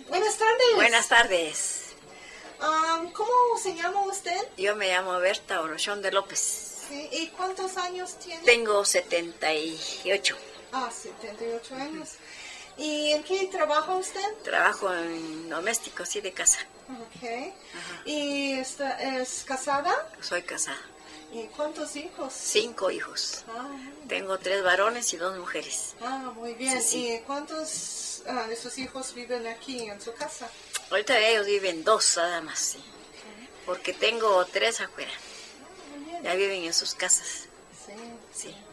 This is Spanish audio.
Buenas tardes. Buenas tardes. ¿Cómo se llama usted? Yo me llamo Berta Orochón de López. Sí. ¿Y cuántos años tiene? Tengo 78. 78 años. ¿Y en qué trabaja usted? Trabajo en doméstico, sí, de casa. Ok. Ajá. ¿Y es casada? Soy casada. ¿Y cuántos hijos? 5 hijos. Tengo 3 varones y 2 mujeres. Muy bien. Sí, sí. ¿Y cuántos de sus hijos viven aquí en su casa? Ahorita ellos viven 2 nada más, sí. Porque tengo 3 afuera. Muy bien. Ya viven en sus casas. Sí. Sí.